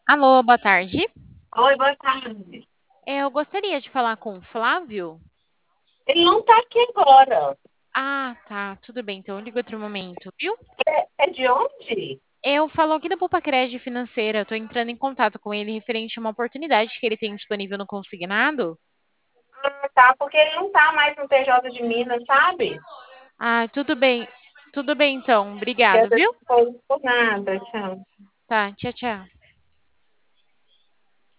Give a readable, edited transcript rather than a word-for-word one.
Alô, boa tarde. Oi, boa tarde. Eu gostaria de falar com o Flávio. Ele não está aqui agora. Ah, tá, tudo bem, então eu ligo outro momento, viu? É de onde? Eu falo aqui da Poupa Crédito Financeira, eu tô entrando em contato com ele referente a uma oportunidade que ele tem disponível no consignado. Ah, tá, porque ele não está mais no TJ de Minas, sabe? Ah, tudo bem então, Quer obrigado, dizer, viu? por nada, tchau. Tá, tchau, tchau.